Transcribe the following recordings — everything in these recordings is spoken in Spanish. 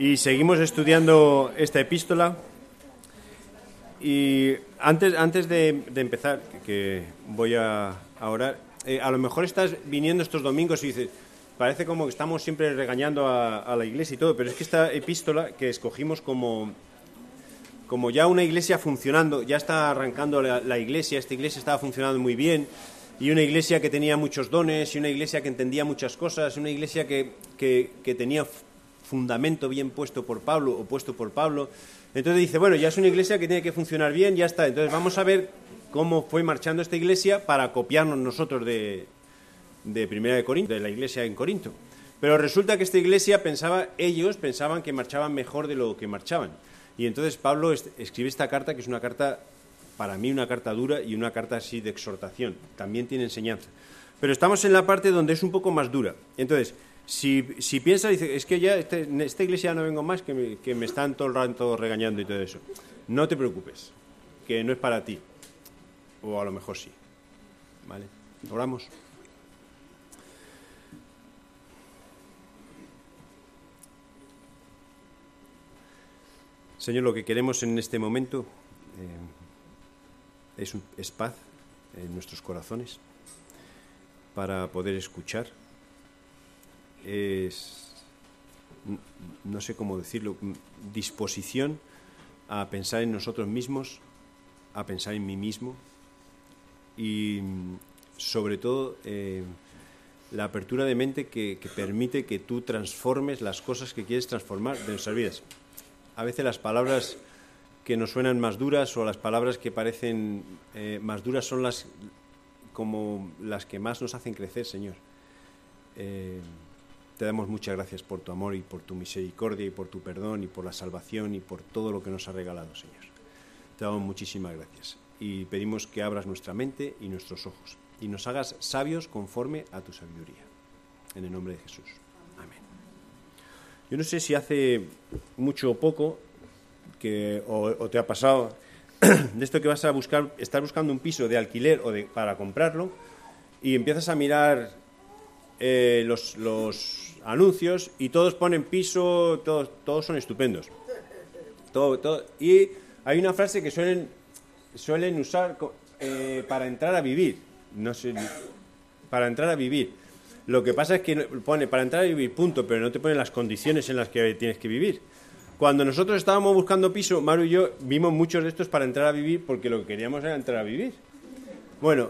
Y seguimos estudiando esta epístola. Y antes de empezar, que voy a orar, a lo mejor estás viniendo estos domingos y dices, parece como que estamos siempre regañando a la iglesia y todo, pero es que esta epístola que escogimos como ya una iglesia funcionando, ya está arrancando la iglesia, esta iglesia estaba funcionando muy bien, y una iglesia que tenía muchos dones, y una iglesia que entendía muchas cosas, una iglesia que tenía fundamento bien puesto por Pablo, o puesto por Pablo. Entonces dice, bueno, ya es una iglesia que tiene que funcionar bien, ya está. Entonces vamos a ver cómo fue marchando esta iglesia para copiarnos nosotros de Primera de Corinto, de la iglesia en Corinto. Pero resulta que esta iglesia ellos pensaban que marchaban mejor de lo que marchaban. Y entonces Pablo escribe esta carta, que es una carta, para mí una carta dura y una carta así de exhortación. También tiene enseñanza. Pero estamos en la parte donde es un poco más dura. Entonces, si piensa, dice, es que ya en esta iglesia no vengo más, que me están todo el rato regañando y todo eso. No te preocupes, que no es para ti. O a lo mejor sí. ¿Vale? Oramos. Señor, lo que queremos en este momento es paz en nuestros corazones para poder escuchar. No sé cómo decirlo, disposición a pensar en nosotros mismos, a pensar en mí mismo y sobre todo la apertura de mente que permite que tú transformes las cosas que quieres transformar de nuestras vidas. A veces las palabras que nos suenan más duras o las palabras que parecen más duras son las que más nos hacen crecer, Señor. Te damos muchas gracias por tu amor y por tu misericordia y por tu perdón y por la salvación y por todo lo que nos has regalado, Señor. Te damos muchísimas gracias y pedimos que abras nuestra mente y nuestros ojos y nos hagas sabios conforme a tu sabiduría. En el nombre de Jesús. Amén. Yo no sé si hace mucho o poco o te ha pasado de esto que vas a estás buscando un piso de alquiler o para comprarlo y empiezas a mirar los anuncios y todos ponen piso, todos son estupendos. Todo. Y hay una frase que suelen usar para entrar a vivir. No sé, para entrar a vivir. Lo que pasa es que pone para entrar a vivir, punto, pero no te pone las condiciones en las que tienes que vivir. Cuando nosotros estábamos buscando piso, Maru y yo vimos muchos de estos para entrar a vivir porque lo que queríamos era entrar a vivir. Bueno,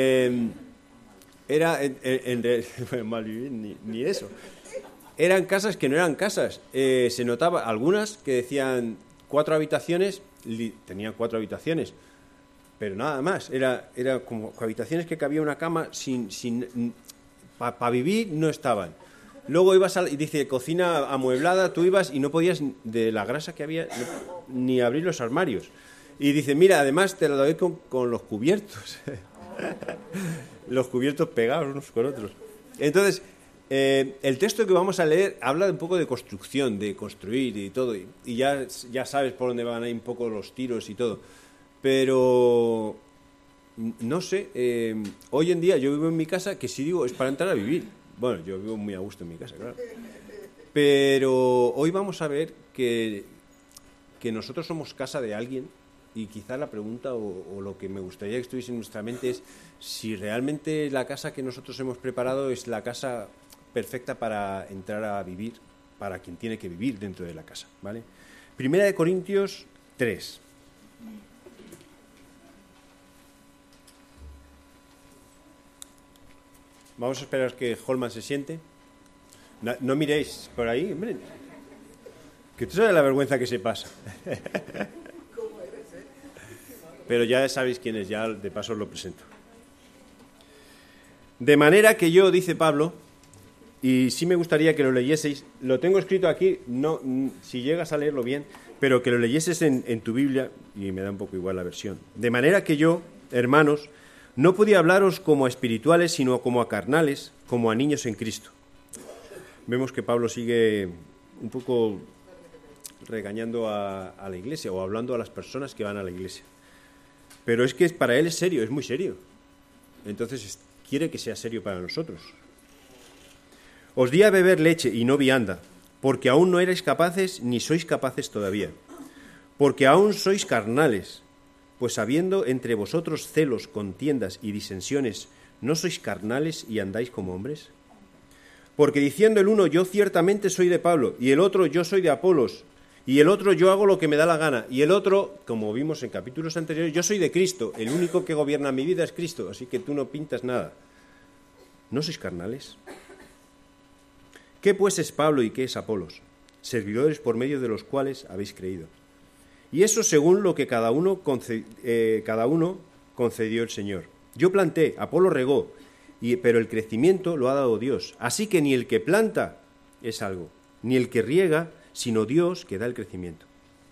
era mal vivir ni eso. Eran casas que no eran casas. Se notaba algunas que decían 4 habitaciones, tenían 4 habitaciones, pero nada más. Era como habitaciones que cabía una cama para vivir no estaban. Luego ibas y dice cocina amueblada, tú ibas y no podías de la grasa que había ni abrir los armarios. Y dice, mira, además te lo doy con los cubiertos. Los cubiertos pegados unos con otros. Entonces, el texto que vamos a leer habla un poco de construcción, de construir y todo. Y ya sabes por dónde van a ir un poco los tiros y todo. Pero, no sé, hoy en día yo vivo en mi casa que si digo es para entrar a vivir. Bueno, yo vivo muy a gusto en mi casa, claro. Pero hoy vamos a ver que nosotros somos casa de alguien. Y quizá la pregunta o lo que me gustaría que estuviese en nuestra mente es si realmente la casa que nosotros hemos preparado es la casa perfecta para entrar a vivir, para quien tiene que vivir dentro de la casa, ¿vale? Primera de Corintios 3. Vamos a esperar que Holman se siente. No miréis por ahí, hombre. Que tú sabes la vergüenza que se pasa. Pero ya sabéis quién es, ya de paso os lo presento. De manera que yo, dice Pablo, y sí me gustaría que lo leyeseis, lo tengo escrito aquí, no, si llegas a leerlo bien, pero que lo leyeses en tu Biblia, y me da un poco igual la versión. De manera que yo, hermanos, no podía hablaros como a espirituales, sino como a carnales, como a niños en Cristo. Vemos que Pablo sigue un poco regañando a la iglesia, o hablando a las personas que van a la iglesia. Pero es que para él es serio, es muy serio. Entonces quiere que sea serio para nosotros. Os di a beber leche y no vianda, porque aún no erais capaces ni sois capaces todavía, porque aún sois carnales, pues habiendo entre vosotros celos, contiendas y disensiones, ¿no sois carnales y andáis como hombres? Porque diciendo el uno, yo ciertamente soy de Pablo, y el otro, yo soy de Apolos, y el otro, yo hago lo que me da la gana, y el otro, como vimos en capítulos anteriores, yo soy de Cristo, el único que gobierna mi vida es Cristo, así que tú no pintas nada. ¿No sois carnales? ¿Qué pues es Pablo y qué es Apolos? Servidores por medio de los cuales habéis creído. Y eso según lo que cada uno concedió el Señor. Yo planté, Apolo regó, pero el crecimiento lo ha dado Dios. Así que ni el que planta es algo, ni el que riega, sino Dios que da el crecimiento.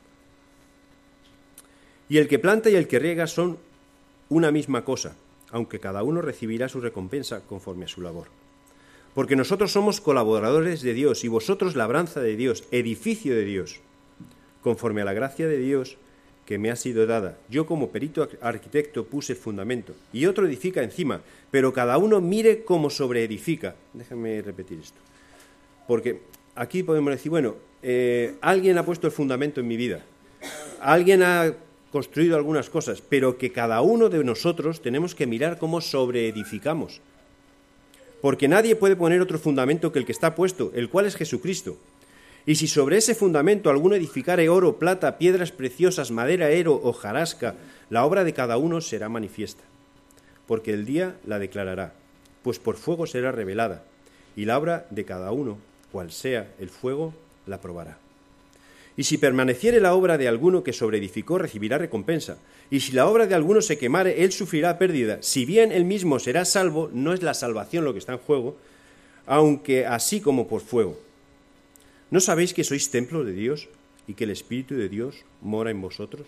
Y el que planta y el que riega son una misma cosa, aunque cada uno recibirá su recompensa conforme a su labor. Porque nosotros somos colaboradores de Dios y vosotros labranza de Dios, edificio de Dios, conforme a la gracia de Dios que me ha sido dada. Yo como perito arquitecto puse el fundamento y otro edifica encima, pero cada uno mire cómo sobreedifica. Déjenme repetir esto. Porque aquí podemos decir, bueno, alguien ha puesto el fundamento en mi vida, alguien ha construido algunas cosas, pero que cada uno de nosotros tenemos que mirar cómo sobreedificamos. Porque nadie puede poner otro fundamento que el que está puesto, el cual es Jesucristo. Y si sobre ese fundamento alguno edificare oro, plata, piedras preciosas, madera, ero, hojarasca, la obra de cada uno será manifiesta, porque el día la declarará, pues por fuego será revelada, y la obra de cada uno, cual sea el fuego, la probará. Y si permaneciere la obra de alguno que sobreedificó, recibirá recompensa, y si la obra de alguno se quemare, él sufrirá pérdida. Si bien él mismo será salvo, no es la salvación lo que está en juego, aunque así como por fuego. ¿No sabéis que sois templo de Dios y que el Espíritu de Dios mora en vosotros?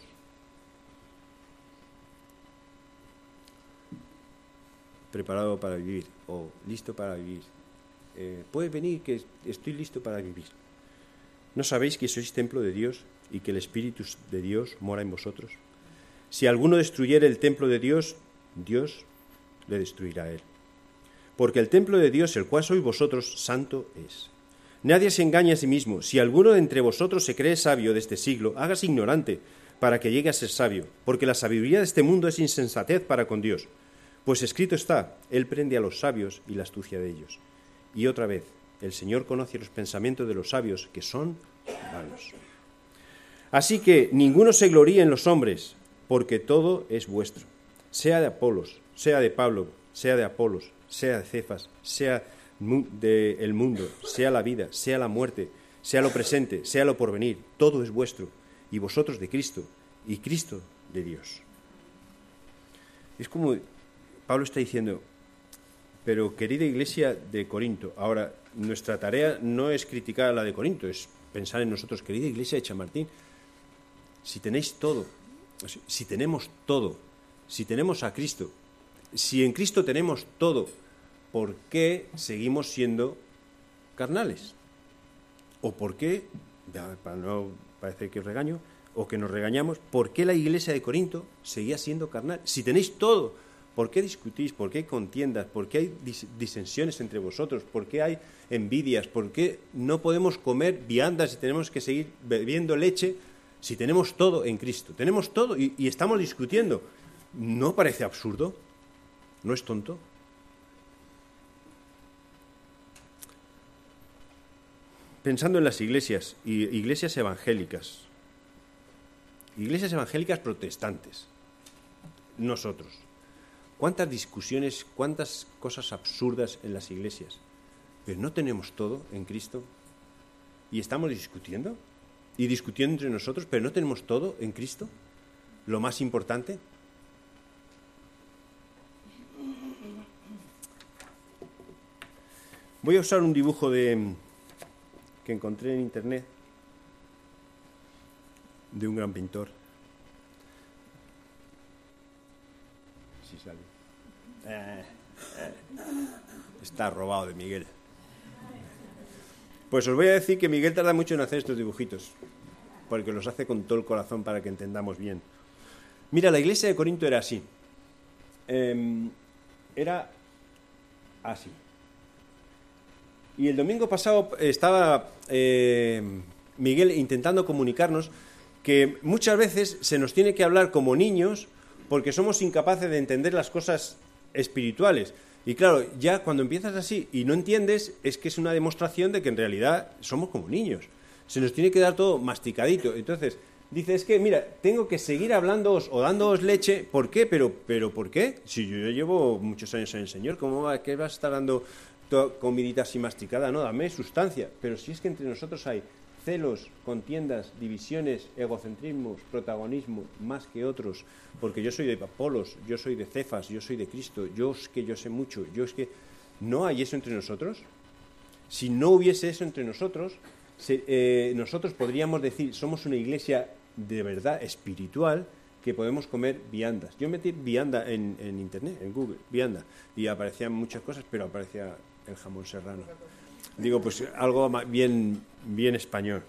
Preparado para vivir o listo para vivir. Puedes venir, que estoy listo para vivir. ¿No sabéis que sois templo de Dios y que el Espíritu de Dios mora en vosotros? Si alguno destruyere el templo de Dios, Dios le destruirá a él. Porque el templo de Dios, el cual sois vosotros, santo es. Nadie se engañe a sí mismo. Si alguno de entre vosotros se cree sabio de este siglo, hágase ignorante para que llegue a ser sabio, porque la sabiduría de este mundo es insensatez para con Dios. Pues escrito está, Él prende a los sabios y la astucia de ellos. Y otra vez, el Señor conoce los pensamientos de los sabios, que son vanos. Así que ninguno se gloríe en los hombres, porque todo es vuestro, sea de Apolos, sea de Pablo, sea de Apolos, sea de Cefas, sea del mundo, sea la vida, sea la muerte, sea lo presente, sea lo porvenir, todo es vuestro, y vosotros de Cristo, y Cristo de Dios. Es como Pablo está diciendo, pero querida iglesia de Corinto, ahora nuestra tarea no es criticar a la de Corinto, es pensar en nosotros, querida iglesia de Chamartín, si tenéis todo, si tenemos todo, si tenemos a Cristo, si en Cristo tenemos todo, ¿por qué seguimos siendo carnales? ¿O por qué, para no parecer que os regaño, o que nos regañamos, por qué la iglesia de Corinto seguía siendo carnal? Si tenéis todo, ¿por qué discutís? ¿Por qué hay contiendas? ¿Por qué hay disensiones entre vosotros? ¿Por qué hay envidias? ¿Por qué no podemos comer viandas y tenemos que seguir bebiendo leche si tenemos todo en Cristo? Tenemos todo y estamos discutiendo. ¿No parece absurdo? ¿No es tonto? Pensando en las iglesias, iglesias evangélicas protestantes, nosotros, ¿cuántas discusiones, cuántas cosas absurdas en las iglesias? Pero no tenemos todo en Cristo y estamos discutiendo y discutiendo entre nosotros, pero no tenemos todo en Cristo, lo más importante. Voy a usar un dibujo que encontré en internet de un gran pintor. Si sale. Está robado de Miguel. Pues os voy a decir que Miguel tarda mucho en hacer estos dibujitos, porque los hace con todo el corazón para que entendamos bien. Mira, la iglesia de Corinto era así. Era así. Y el domingo pasado estaba Miguel intentando comunicarnos que muchas veces se nos tiene que hablar como niños porque somos incapaces de entender las cosas espirituales. Y claro, ya cuando empiezas así y no entiendes, es que es una demostración de que en realidad somos como niños. Se nos tiene que dar todo masticadito. Entonces, dice, es que, mira, tengo que seguir hablándoos o dándoos leche. ¿Por qué? ¿Pero por qué? Si yo llevo muchos años en el Señor, ¿qué vas a estar dando comidita así masticada? No, dame sustancia. Pero si es que entre nosotros hay celos, contiendas, divisiones, egocentrismos, protagonismo, más que otros, porque yo soy de Apolos, yo soy de Cefas, yo soy de Cristo, yo sé mucho, ¿no hay eso entre nosotros? Si no hubiese eso entre nosotros, nosotros podríamos decir, somos una iglesia de verdad espiritual que podemos comer viandas. Yo metí vianda en internet, en Google, vianda, y aparecían muchas cosas, pero aparecía el jamón serrano. Digo, pues algo bien español.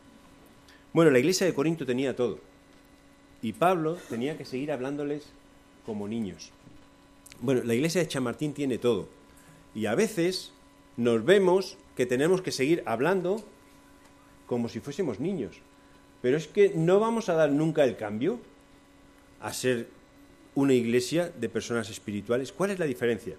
Bueno, la iglesia de Corinto tenía todo. Y Pablo tenía que seguir hablándoles como niños. Bueno, la iglesia de Chamartín tiene todo. Y a veces nos vemos que tenemos que seguir hablando como si fuésemos niños. Pero es que no vamos a dar nunca el cambio a ser una iglesia de personas espirituales. ¿Cuál es la diferencia?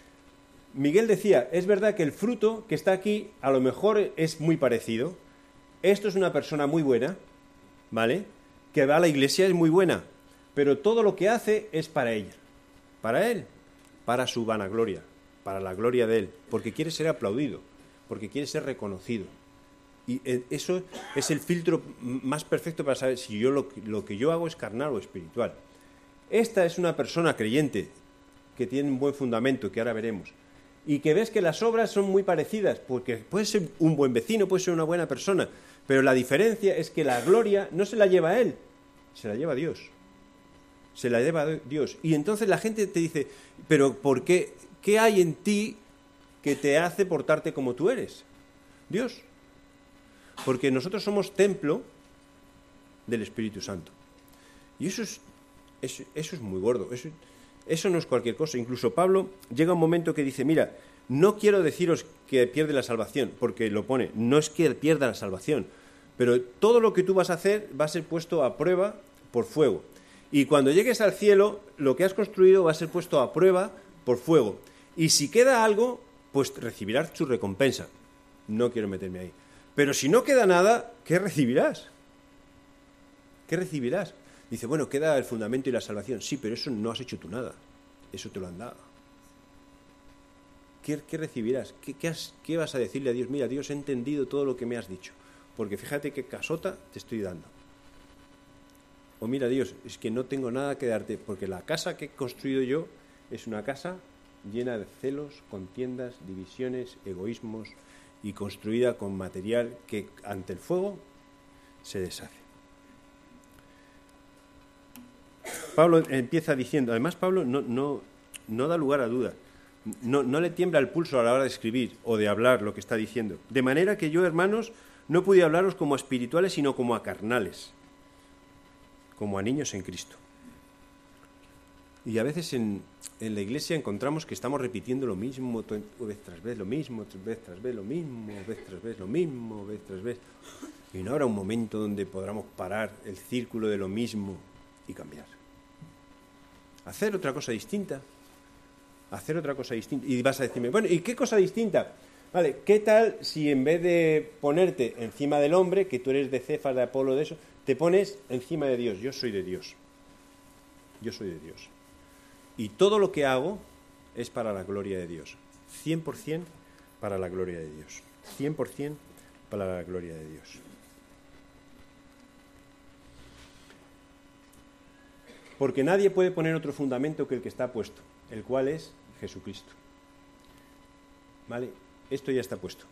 Miguel decía, es verdad que el fruto que está aquí a lo mejor es muy parecido. Esto es una persona muy buena, ¿vale? Que va a la iglesia, es muy buena, pero todo lo que hace es para ella, para él, para su vanagloria, para la gloria de él, porque quiere ser aplaudido, porque quiere ser reconocido. Y eso es el filtro más perfecto para saber si yo lo que yo hago es carnal o espiritual. Esta es una persona creyente que tiene un buen fundamento, que ahora veremos, y que ves que las obras son muy parecidas, porque puede ser un buen vecino, puede ser una buena persona, pero la diferencia es que la gloria no se la lleva a él, se la lleva Dios. Se la lleva Dios. Y entonces la gente te dice, pero ¿por qué? ¿Qué hay en ti que te hace portarte como tú eres? Dios. Porque nosotros somos templo del Espíritu Santo. Y eso es muy gordo. Eso no es cualquier cosa. Incluso Pablo llega un momento que dice, mira, no quiero deciros que pierde la salvación, porque lo pone, no es que pierda la salvación, pero todo lo que tú vas a hacer va a ser puesto a prueba por fuego. Y cuando llegues al cielo, lo que has construido va a ser puesto a prueba por fuego. Y si queda algo, pues recibirás su recompensa. No quiero meterme ahí. Pero si no queda nada, ¿qué recibirás? ¿Qué recibirás? Dice, bueno, queda el fundamento y la salvación. Sí, pero eso no has hecho tú nada. Eso te lo han dado. ¿Qué recibirás? ¿Qué vas a decirle a Dios? Mira, Dios, he entendido todo lo que me has dicho. Porque fíjate qué casota te estoy dando. O mira, Dios, es que no tengo nada que darte, porque la casa que he construido yo es una casa llena de celos, contiendas, divisiones, egoísmos, y construida con material que ante el fuego se deshace. Pablo empieza diciendo, además Pablo no da lugar a duda, no le tiembla el pulso a la hora de escribir o de hablar lo que está diciendo. De manera que yo, hermanos, no pude hablaros como a espirituales, sino como a carnales, como a niños en Cristo. Y a veces en la iglesia encontramos que estamos repitiendo lo mismo, vez tras vez lo mismo, vez tras vez lo mismo, vez tras vez lo mismo, vez tras vez. Y no habrá un momento donde podamos parar el círculo de lo mismo y cambiar. Hacer otra cosa distinta. Hacer otra cosa distinta. Y vas a decirme, bueno, ¿y qué cosa distinta? Vale, ¿qué tal si en vez de ponerte encima del hombre, que tú eres de Cefas, de Apolo, de eso, te pones encima de Dios? Yo soy de Dios. Yo soy de Dios. Y todo lo que hago es para la gloria de Dios. 100% para la gloria de Dios. 100% para la gloria de Dios. Porque nadie puede poner otro fundamento que el que está puesto, el cual es Jesucristo. ¿Vale? Esto ya está puesto.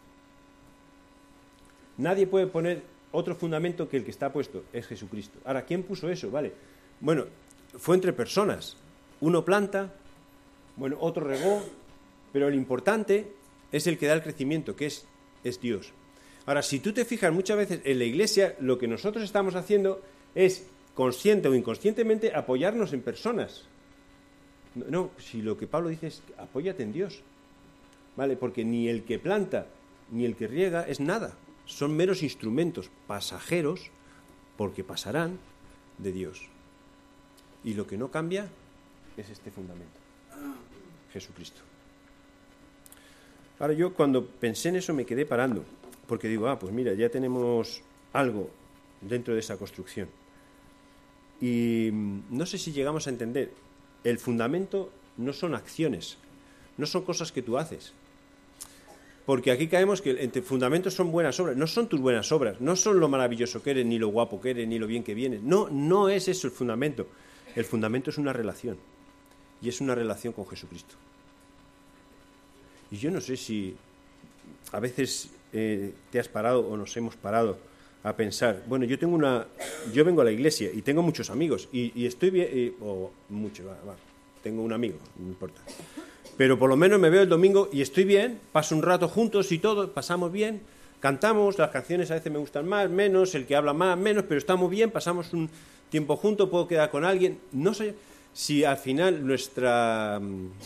Nadie puede poner otro fundamento que el que está puesto, es Jesucristo. Ahora, ¿quién puso eso? Vale. Bueno, fue entre personas. Uno planta, bueno, otro regó, pero lo importante es el que da el crecimiento, que es Dios. Ahora, si tú te fijas muchas veces en la iglesia, lo que nosotros estamos haciendo es, consciente o inconscientemente, apoyarnos en personas. No, si lo que Pablo dice es, apóyate en Dios, ¿vale? Porque ni el que planta ni el que riega es nada. Son meros instrumentos pasajeros, porque pasarán, de Dios. Y lo que no cambia es este fundamento, Jesucristo. Ahora yo cuando pensé en eso me quedé parando, porque digo, pues mira, ya tenemos algo dentro de esa construcción. Y no sé si llegamos a entender, el fundamento no son acciones, no son cosas que tú haces. Porque aquí caemos que entre fundamentos son buenas obras, no son tus buenas obras, no son lo maravilloso que eres, ni lo guapo que eres, ni lo bien que vienes. No, no es eso el fundamento. El fundamento es una relación, y es una relación con Jesucristo. Y yo no sé si a veces te has parado o nos hemos parado a pensar, bueno, yo vengo a la iglesia y tengo muchos amigos y estoy bien, tengo un amigo, no importa. Pero por lo menos me veo el domingo y estoy bien, paso un rato juntos y todo, pasamos bien, cantamos, las canciones a veces me gustan más, menos, el que habla más, menos, pero estamos bien, pasamos un tiempo juntos, puedo quedar con alguien. No sé si al final nuestra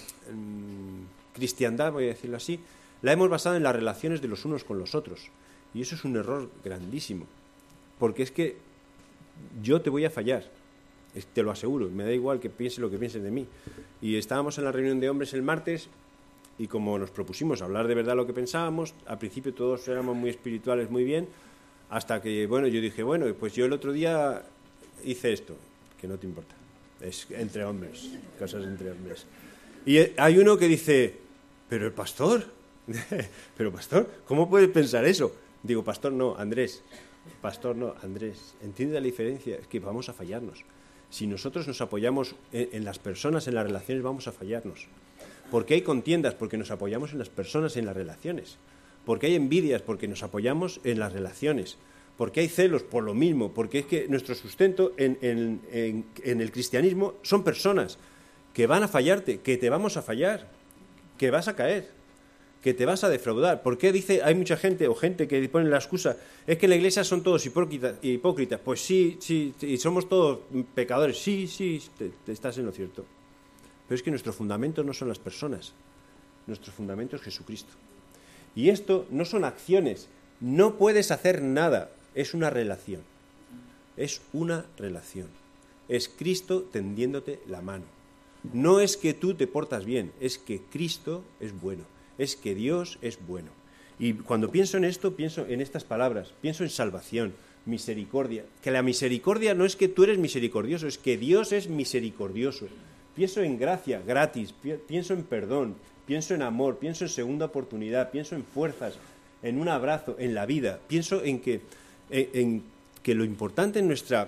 cristiandad, voy a decirlo así, la hemos basado en las relaciones de los unos con los otros. Y eso es un error grandísimo, porque es que yo te voy a fallar, te lo aseguro, me da igual que piense lo que pienses de mí. Y estábamos en la reunión de hombres el martes y como nos propusimos hablar de verdad lo que pensábamos, al principio todos éramos muy espirituales, muy bien, hasta que, yo dije, pues yo el otro día hice esto, que no te importa, es entre hombres, cosas entre hombres. Y hay uno que dice, pero el pastor, pero pastor, ¿cómo puedes pensar eso? Digo, pastor no, Andrés, ¿entiendes la diferencia? Es que vamos a fallarnos. Si nosotros nos apoyamos en las personas, en las relaciones, vamos a fallarnos. ¿Por qué hay contiendas? Porque nos apoyamos en las personas, en las relaciones. ¿Por qué hay envidias? Porque nos apoyamos en las relaciones. ¿Por qué hay celos? Por lo mismo. Porque es que nuestro sustento en el cristianismo son personas que van a fallarte, que te vamos a fallar, que vas a caer, que te vas a defraudar. ¿Por qué dice, hay mucha gente o gente que pone la excusa, es que en la iglesia son todos hipócritas? Pues sí, y somos todos pecadores. Sí, te estás en lo cierto. Pero es que nuestro fundamento no son las personas, nuestro fundamento es Jesucristo. Y esto no son acciones, no puedes hacer nada, es una relación. Es una relación. Es Cristo tendiéndote la mano. No es que tú te portas bien, es que Cristo es bueno. Es que Dios es bueno. Y cuando pienso en esto, pienso en estas palabras, pienso en salvación, misericordia. Que la misericordia no es que tú eres misericordioso, es que Dios es misericordioso. Pienso en gracia, gratis, pienso en perdón, pienso en amor, pienso en segunda oportunidad, pienso en fuerzas, en un abrazo, en la vida. Pienso en que lo importante en nuestro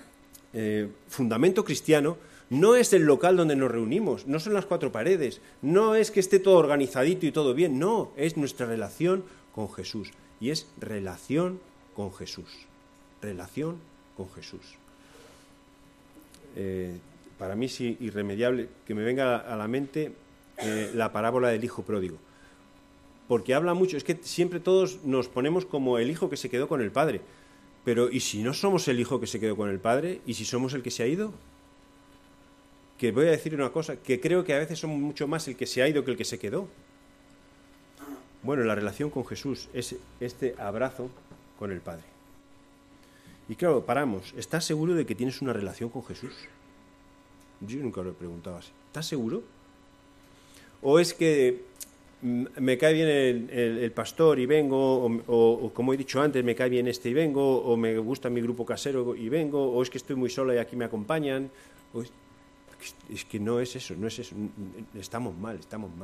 fundamento cristiano no es el local donde nos reunimos, no son las cuatro paredes, no es que esté todo organizadito y todo bien, no, es nuestra relación con Jesús. Y es relación con Jesús. Relación con Jesús. Para mí es irremediable que me venga a la mente la parábola del hijo pródigo. Porque habla mucho, es que siempre todos nos ponemos como el hijo que se quedó con el padre. Pero ¿y si no somos el hijo que se quedó con el padre? ¿Y si somos el que se ha ido? Que voy a decir una cosa, que creo que a veces somos mucho más el que se ha ido que el que se quedó. Bueno, la relación con Jesús es este abrazo con el Padre. Y claro, paramos. ¿Estás seguro de que tienes una relación con Jesús? Yo nunca lo he preguntado así. ¿Estás seguro? ¿O es que me cae bien el pastor y vengo, o como he dicho antes, me cae bien este y vengo, o me gusta mi grupo casero y vengo, o es que estoy muy sola y aquí me acompañan? Es que no es eso, estamos mal.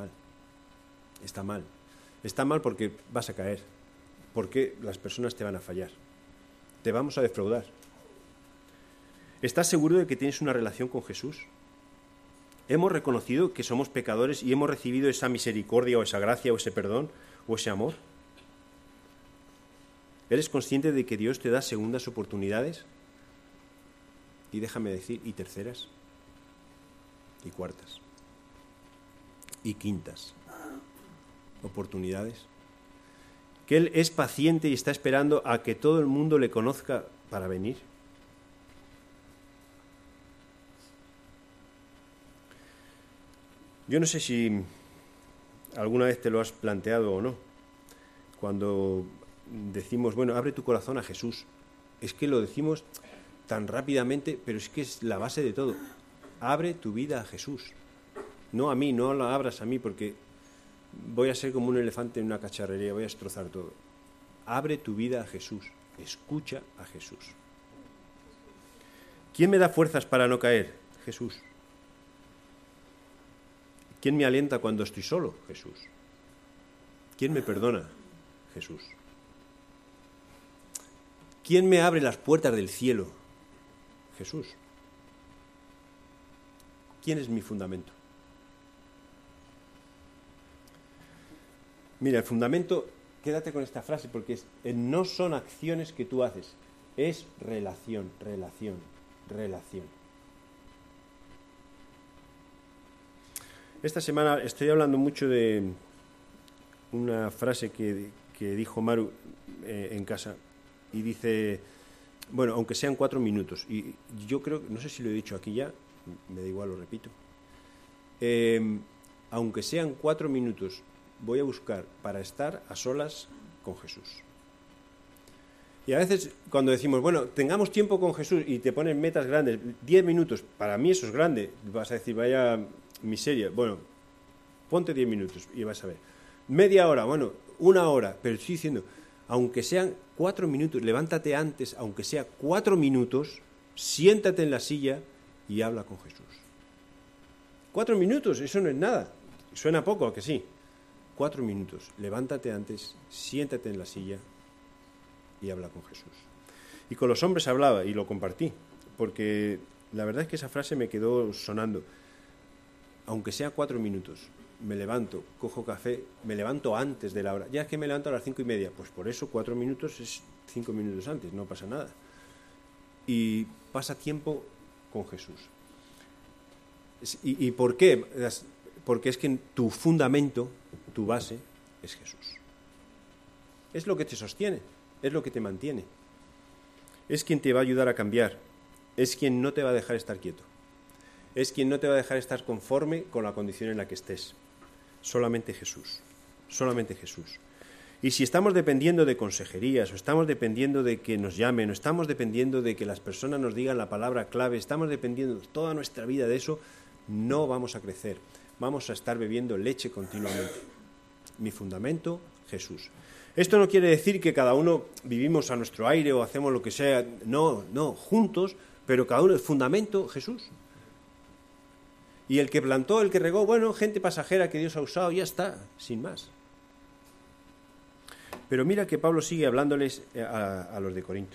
Está mal porque vas a caer, porque las personas te van a fallar, te vamos a defraudar. ¿Estás seguro de que tienes una relación con Jesús? ¿Hemos reconocido que somos pecadores y hemos recibido esa misericordia o esa gracia o ese perdón o ese amor? ¿Eres consciente de que Dios te da segundas oportunidades? Y déjame decir, y terceras, y cuartas, y quintas oportunidades. Que Él es paciente y está esperando a que todo el mundo le conozca para venir. Yo no sé si alguna vez te lo has planteado o no. Cuando decimos, bueno, abre tu corazón a Jesús, es que lo decimos tan rápidamente, pero es que es la base de todo. Abre tu vida a Jesús. No a mí, no la abras a mí, porque voy a ser como un elefante en una cacharrería, voy a destrozar todo. Abre tu vida a Jesús, escucha a Jesús. ¿Quién me da fuerzas para no caer? Jesús. ¿Quién me alienta cuando estoy solo? Jesús. ¿Quién me perdona? Jesús. ¿Quién me abre las puertas del cielo? Jesús. ¿Quién es mi fundamento? Mira, el fundamento, quédate con esta frase porque no son acciones que tú haces, es relación. Esta semana estoy hablando mucho de una frase que dijo Maru en casa y dice, bueno, aunque sean 4 minutos, y yo creo, no sé si lo he dicho aquí ya, me da igual, lo repito, aunque sean 4 minutos, voy a buscar para estar a solas con Jesús. Y a veces cuando decimos, bueno, tengamos tiempo con Jesús y te ponen metas grandes, 10 minutos, para mí eso es grande, vas a decir, vaya miseria, bueno, ponte 10 minutos y vas a ver. Media hora, bueno, 1 hora, pero estoy diciendo, aunque sean 4 minutos, levántate antes, aunque sea 4 minutos, siéntate en la silla y habla con Jesús. 4 minutos, eso no es nada, suena poco, ¿a que sí? 4 minutos, levántate antes, siéntate en la silla y habla con Jesús. Y con los hombres hablaba y lo compartí, porque la verdad es que esa frase me quedó sonando. Aunque sea 4 minutos, me levanto, cojo café, me levanto antes de la hora. Ya es que me levanto a las 5:30, pues por eso 4 minutos es 5 minutos antes, no pasa nada. Y pasa tiempo con Jesús. ¿Y por qué? Porque es que tu fundamento, tu base, es Jesús. Es lo que te sostiene, es lo que te mantiene. Es quien te va a ayudar a cambiar, es quien no te va a dejar estar quieto. Es quien no te va a dejar estar conforme con la condición en la que estés. Solamente Jesús. Solamente Jesús. Y si estamos dependiendo de consejerías, o estamos dependiendo de que nos llamen, o estamos dependiendo de que las personas nos digan la palabra clave, estamos dependiendo toda nuestra vida de eso, no vamos a crecer. Vamos a estar bebiendo leche continuamente. Mi fundamento, Jesús. Esto no quiere decir que cada uno vivimos a nuestro aire o hacemos lo que sea. No, juntos, pero cada uno, el fundamento, Jesús. Y el que plantó, el que regó, bueno, gente pasajera que Dios ha usado, ya está, sin más. Pero mira que Pablo sigue hablándoles a los de Corinto.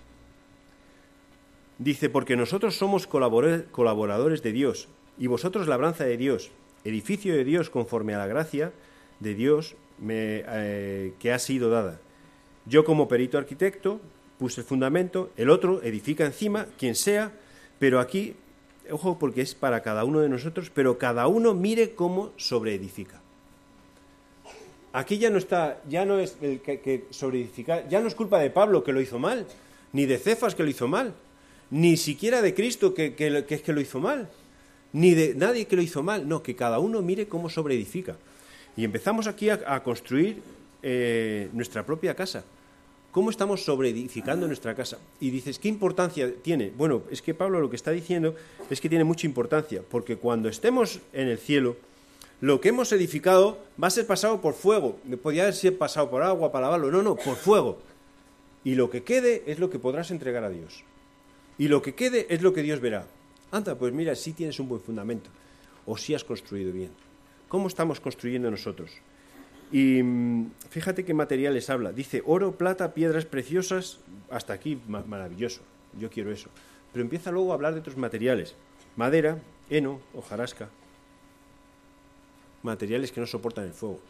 Dice, porque nosotros somos colaboradores de Dios, y vosotros labranza de Dios, edificio de Dios conforme a la gracia de Dios que ha sido dada. Yo como perito arquitecto puse el fundamento, el otro edifica encima, quien sea, pero aquí... Ojo, porque es para cada uno de nosotros, pero cada uno mire cómo sobreedifica. Aquí ya no es el que sobreedifica, ya no es culpa de Pablo que lo hizo mal, ni de Cefas que lo hizo mal, ni siquiera de Cristo que lo hizo mal, ni de nadie que lo hizo mal, no, que cada uno mire cómo sobreedifica. Y empezamos aquí a construir nuestra propia casa. ¿Cómo estamos sobreedificando nuestra casa? Y dices, ¿qué importancia tiene? Bueno, es que Pablo lo que está diciendo es que tiene mucha importancia, porque cuando estemos en el cielo, lo que hemos edificado va a ser pasado por fuego. Podría haber sido pasado por agua para lavarlo. No, por fuego. Y lo que quede es lo que podrás entregar a Dios. Y lo que quede es lo que Dios verá. Anda, pues mira, sí tienes un buen fundamento. O sí has construido bien. ¿Cómo estamos construyendo nosotros? Y fíjate qué materiales habla. Dice oro, plata, piedras preciosas. Hasta aquí, maravilloso. Yo quiero eso. Pero empieza luego a hablar de otros materiales. Madera, heno, hojarasca. Materiales que no soportan el fuego.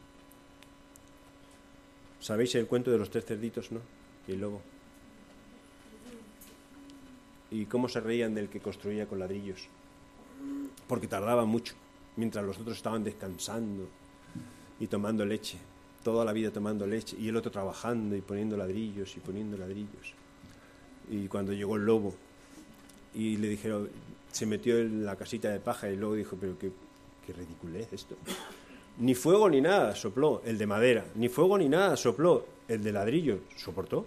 ¿Sabéis el cuento de los 3 cerditos, no? Y el lobo. ¿Y cómo se reían del que construía con ladrillos? Porque tardaba mucho, mientras los otros estaban descansando y tomando leche, toda la vida tomando leche, y el otro trabajando y poniendo ladrillos y poniendo ladrillos. Y cuando llegó el lobo y le dijeron, se metió en la casita de paja y el lobo dijo, pero qué ridiculez esto. Ni fuego ni nada sopló el de madera, ni fuego ni nada sopló el de ladrillo, soportó.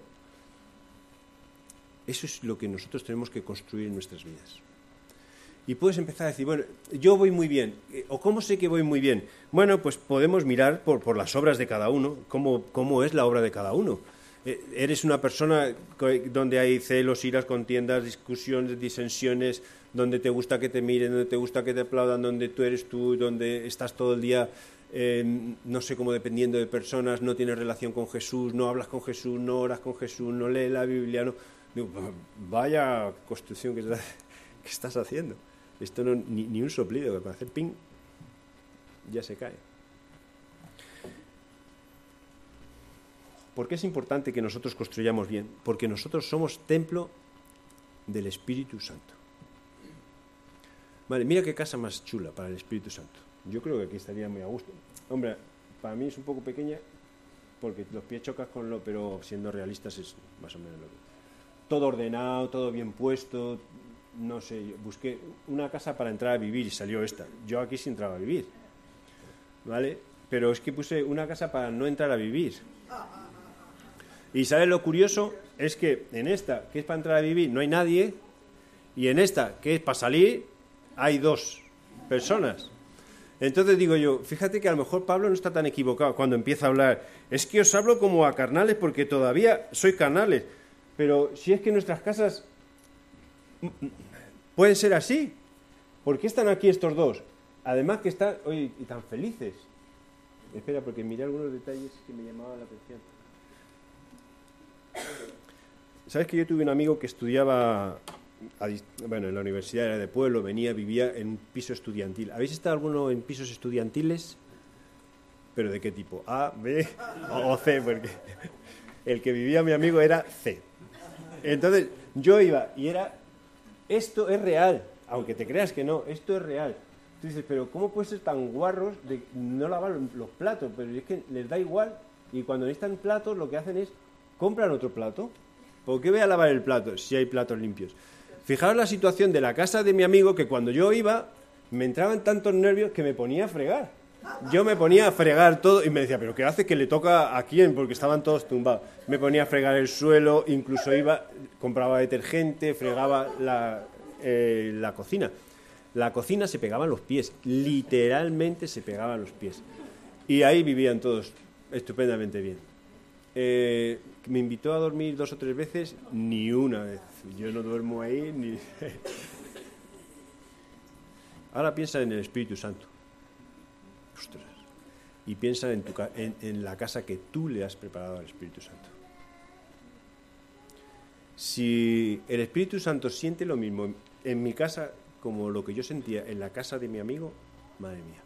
Eso es lo que nosotros tenemos que construir en nuestras vidas. Y puedes empezar a decir, bueno, yo voy muy bien. ¿O cómo sé que voy muy bien? Bueno, pues podemos mirar por las obras de cada uno, cómo es la obra de cada uno. Eres una persona donde hay celos, iras, contiendas, discusiones, disensiones, donde te gusta que te miren, donde te gusta que te aplaudan, donde tú eres tú, donde estás todo el día, no sé, como dependiendo de personas, no tienes relación con Jesús, no hablas con Jesús, no oras con Jesús, no lees la Biblia, no. Digo, vaya construcción que estás haciendo. Esto no, ni un soplido, que para hacer ping, ya se cae. ¿Por qué es importante que nosotros construyamos bien? Porque nosotros somos templo del Espíritu Santo. Vale, mira qué casa más chula para el Espíritu Santo. Yo creo que aquí estaría muy a gusto. Hombre, para mí es un poco pequeña, porque los pies chocas con lo, pero siendo realistas es más o menos lo que... Todo ordenado, todo bien puesto, no sé, busqué una casa para entrar a vivir y salió esta. Yo aquí sí entraba a vivir, ¿vale? Pero es que puse una casa para no entrar a vivir. Y ¿sabes lo curioso? Es que en esta, que es para entrar a vivir, no hay nadie, y en esta, que es para salir, hay 2 personas. Entonces digo yo, fíjate que a lo mejor Pablo no está tan equivocado cuando empieza a hablar. Es que os hablo como a carnales porque todavía sois carnales. Pero si es que nuestras casas pueden ser así, ¿por qué están aquí estos 2? Además que están, oye, y tan felices. Espera, porque miré algunos detalles que me llamaban la atención. ¿Sabes que yo tuve un amigo que estudiaba, en la universidad, era de pueblo, vivía en un piso estudiantil? ¿Habéis estado alguno en pisos estudiantiles? ¿Pero de qué tipo? ¿A, B o C? Porque el que vivía mi amigo era C. Entonces yo iba y esto es real, aunque te creas que no, esto es real. Tú dices, pero ¿cómo puedes ser tan guarros de no lavar los platos? Pero es que les da igual, y cuando necesitan platos lo que hacen es, compran otro plato. ¿Por qué voy a lavar el plato si hay platos limpios? Fijaos la situación de la casa de mi amigo, que cuando yo iba me entraban tantos nervios que me ponía a fregar. Yo me ponía a fregar todo y me decía, ¿pero qué hace? ¿Que le toca a quién? Porque estaban todos tumbados. Me ponía a fregar el suelo, incluso compraba detergente, fregaba la cocina. La cocina se pegaba en los pies, literalmente se pegaba en los pies. Y ahí vivían todos estupendamente bien. Me invitó a dormir 2 o 3 veces, ni una vez. Yo no duermo ahí ni... Ahora piensa en el Espíritu Santo. Ostras. Y piensa en la casa que tú le has preparado al Espíritu Santo. Si el Espíritu Santo siente lo mismo en mi casa como lo que yo sentía en la casa de mi amigo, madre mía.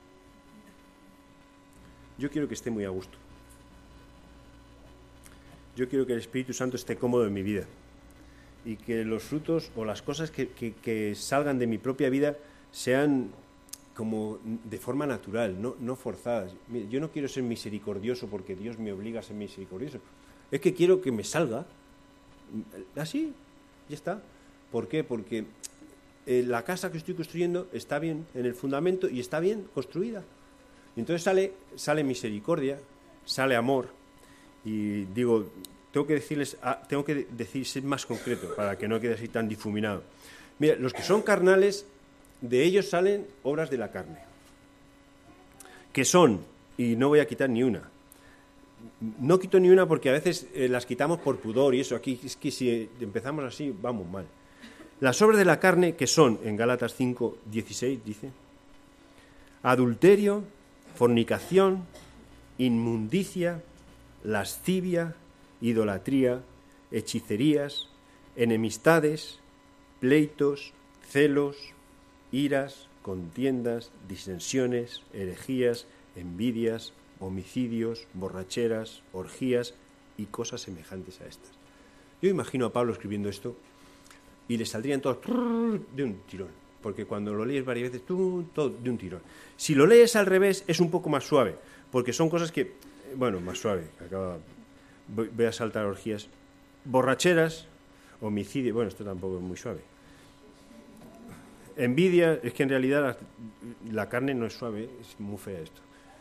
Yo quiero que esté muy a gusto. Yo quiero que el Espíritu Santo esté cómodo en mi vida y que los frutos o las cosas que salgan de mi propia vida sean como de forma natural, no forzadas. Yo no quiero ser misericordioso porque Dios me obliga a ser misericordioso. Es que quiero que me salga así, ya está. ¿Por qué? Porque la casa que estoy construyendo está bien en el fundamento y está bien construida. Y entonces sale misericordia, sale amor. Y digo, tengo que decir ser más concreto para que no quede así tan difuminado. Mira, los que son carnales, de ellos salen obras de la carne, que son, y no voy a quitar ni una, no quito ni una porque a veces las quitamos por pudor y eso, aquí es que si empezamos así vamos mal. Las obras de la carne, que son, en Gálatas 5:16 dice, adulterio, fornicación, inmundicia, lascivia, idolatría, hechicerías, enemistades, pleitos, celos, iras, contiendas, disensiones, herejías, envidias, homicidios, borracheras, orgías y cosas semejantes a estas. Yo imagino a Pablo escribiendo esto y le saldrían todos de un tirón, porque cuando lo lees varias veces, todo de un tirón. Si lo lees al revés es un poco más suave, porque son cosas que, más suave, voy a saltar orgías, borracheras, homicidio, esto tampoco es muy suave. Envidia, es que en realidad la carne no es suave, es muy fea esto.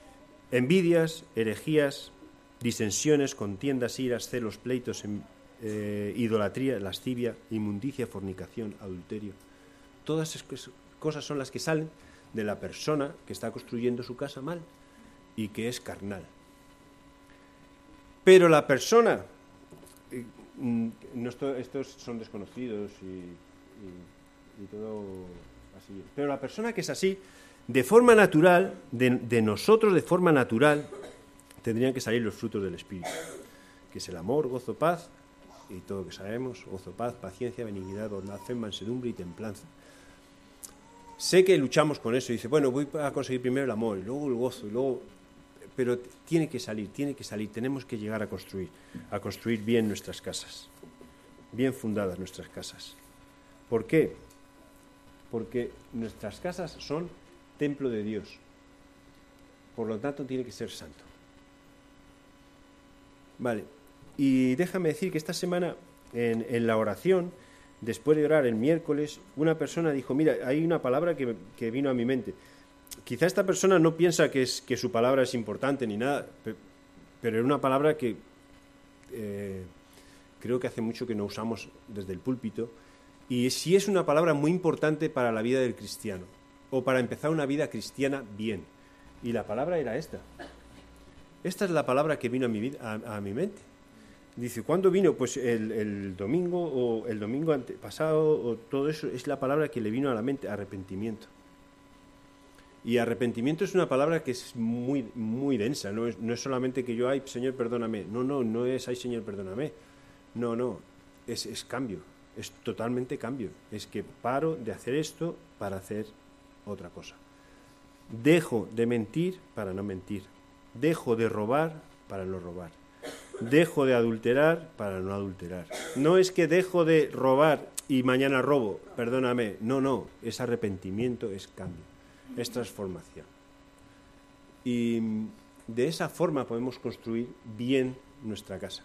envidias, herejías, disensiones, contiendas, iras, celos, pleitos, idolatría, lascivia, inmundicia, fornicación, adulterio. Todas esas cosas son las que salen de la persona que está construyendo su casa mal y que es carnal. Pero la persona, estos son desconocidos y todo así, pero la persona que es así, de forma natural, de nosotros de forma natural, tendrían que salir los frutos del Espíritu, que es el amor, gozo, paz, y todo lo que sabemos, gozo, paz, paciencia, benignidad, bondad, fe, mansedumbre y templanza. Sé que luchamos con eso, y dice, bueno, voy a conseguir primero el amor, y luego el gozo, y luego... Pero tiene que salir, tenemos que llegar a construir bien nuestras casas, bien fundadas nuestras casas. ¿Por qué? Porque nuestras casas son templo de Dios, por lo tanto tiene que ser santo. Vale, y déjame decir que esta semana en la oración, después de orar el miércoles, una persona dijo, mira, hay una palabra que vino a mi mente. Quizá esta persona no piensa que su palabra es importante ni nada, pero es una palabra que creo que hace mucho que no usamos desde el púlpito, y sí es una palabra muy importante para la vida del cristiano, o para empezar una vida cristiana bien. Y la palabra era esta. Esta es la palabra que vino a mi mente. Dice, ¿cuándo vino? Pues el domingo o el domingo antepasado, o todo eso es la palabra que le vino a la mente, arrepentimiento. Y arrepentimiento es una palabra que es muy, muy densa, no es solamente que yo, ay, Señor, perdóname. No es, ay, Señor, perdóname. No, es cambio, es totalmente cambio. Es que paro de hacer esto para hacer otra cosa. Dejo de mentir para no mentir. Dejo de robar para no robar. Dejo de adulterar para no adulterar. No es que dejo de robar y mañana robo, perdóname. No, es arrepentimiento, es cambio, es transformación. Y de esa forma podemos construir bien nuestra casa.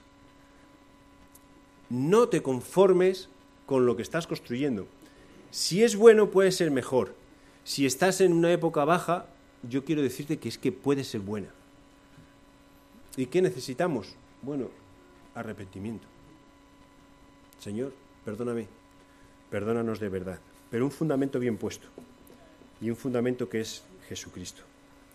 No te conformes con lo que estás construyendo. Si es bueno, puede ser mejor. Si estás en una época baja, yo quiero decirte que es que puede ser buena. ¿Y qué necesitamos? Bueno, arrepentimiento. Señor, perdóname, perdónanos de verdad, pero un fundamento bien puesto, y un fundamento que es Jesucristo.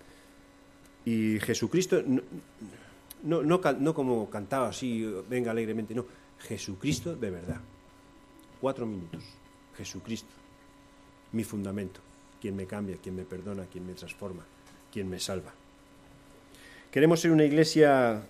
Y Jesucristo, no como cantaba así, venga alegremente, no, Jesucristo de verdad. 4 minutos, Jesucristo, mi fundamento, quien me cambia, quien me perdona, quien me transforma, quien me salva. Queremos ser una iglesia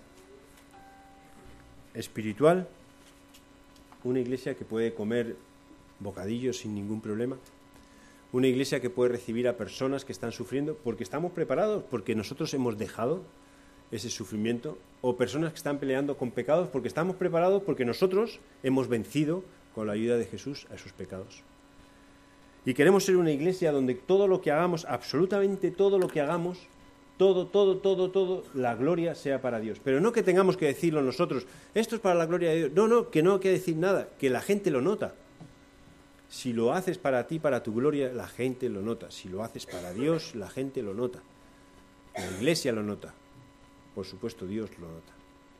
espiritual, una iglesia que puede comer bocadillos sin ningún problema, una iglesia que puede recibir a personas que están sufriendo porque estamos preparados, porque nosotros hemos dejado ese sufrimiento, o personas que están peleando con pecados porque estamos preparados, porque nosotros hemos vencido con la ayuda de Jesús a esos pecados. Y queremos ser una iglesia donde todo lo que hagamos, absolutamente todo lo que hagamos, todo, la gloria sea para Dios. Pero no que tengamos que decirlo nosotros, esto es para la gloria de Dios. No, que no hay que decir nada, que la gente lo nota. Si lo haces para ti, para tu gloria, la gente lo nota. Si lo haces para Dios, la gente lo nota. La iglesia lo nota. Por supuesto, Dios lo nota.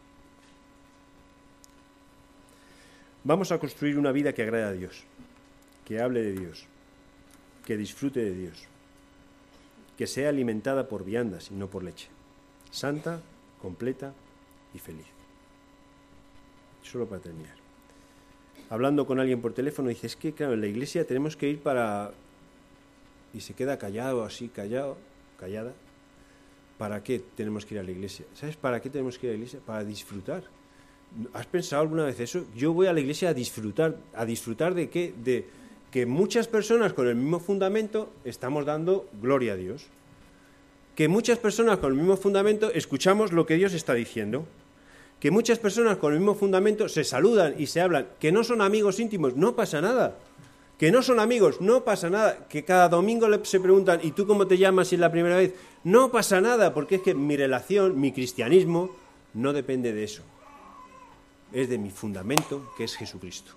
Vamos a construir una vida que agrade a Dios, que hable de Dios, que disfrute de Dios, que sea alimentada por viandas y no por leche, santa, completa y feliz. Solo para terminar. Hablando con alguien por teléfono, dice, es que claro, en la iglesia tenemos que ir para... Y se queda callado, así, callada. ¿Para qué tenemos que ir a la iglesia? ¿Sabes para qué tenemos que ir a la iglesia? Para disfrutar. ¿Has pensado alguna vez eso? Yo voy a la iglesia a disfrutar. ¿A disfrutar de qué? De que muchas personas con el mismo fundamento estamos dando gloria a Dios. Que muchas personas con el mismo fundamento escuchamos lo que Dios está diciendo. Que muchas personas con el mismo fundamento se saludan y se hablan. Que no son amigos íntimos, no pasa nada. Que no son amigos, no pasa nada. Que cada domingo se preguntan, ¿y tú cómo te llamas si es la primera vez? No pasa nada, porque es que mi relación, mi cristianismo, no depende de eso. Es de mi fundamento, que es Jesucristo.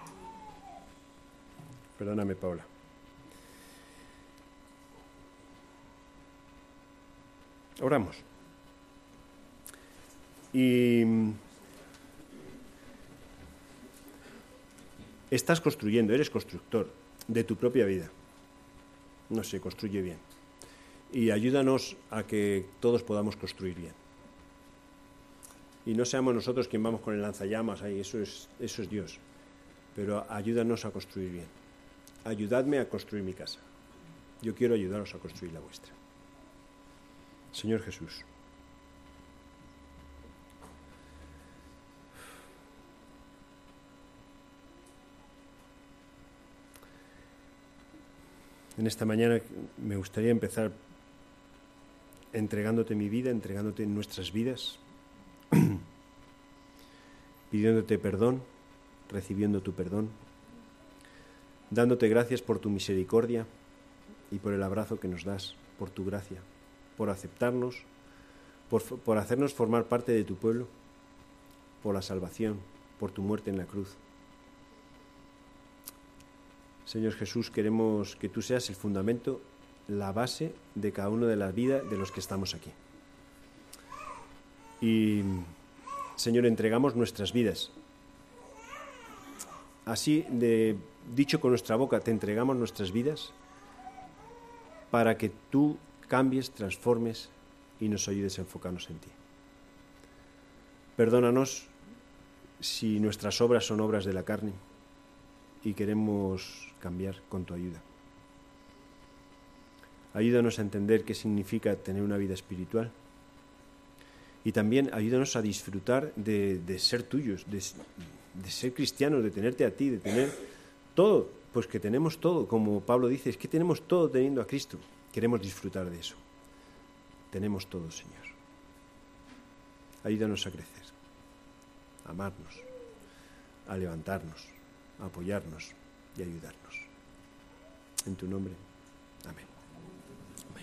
Perdóname, Paula. Oramos. Y estás construyendo, eres constructor de tu propia vida. No sé, construye bien. Y ayúdanos a que todos podamos construir bien. Y no seamos nosotros quien vamos con el lanzallamas ahí, eso es Dios. Pero ayúdanos a construir bien. Ayudadme a construir mi casa. Yo quiero ayudaros a construir la vuestra. Señor Jesús. En esta mañana me gustaría empezar entregándote mi vida, entregándote nuestras vidas, pidiéndote perdón, recibiendo tu perdón, dándote gracias por tu misericordia y por el abrazo que nos das, por tu gracia, por aceptarnos, por hacernos formar parte de tu pueblo, por la salvación, por tu muerte en la cruz. Señor Jesús, queremos que tú seas el fundamento, la base de cada uno de la vida de los que estamos aquí. Y, Señor, entregamos nuestras vidas. Así, dicho con nuestra boca, te entregamos nuestras vidas para que tú cambies, transformes y nos ayudes a enfocarnos en ti. Perdónanos si nuestras obras son obras de la carne y queremos cambiar con tu ayuda. Ayúdanos a entender qué significa tener una vida espiritual y también ayúdanos a disfrutar de ser tuyos, de ser cristianos, de tenerte a ti, de tener todo, pues que tenemos todo, como Pablo dice, es que tenemos todo teniendo a Cristo. Queremos disfrutar de eso. Tenemos todo, Señor. Ayúdanos a crecer, a amarnos, a levantarnos, a apoyarnos y a ayudarnos. En tu nombre, amén.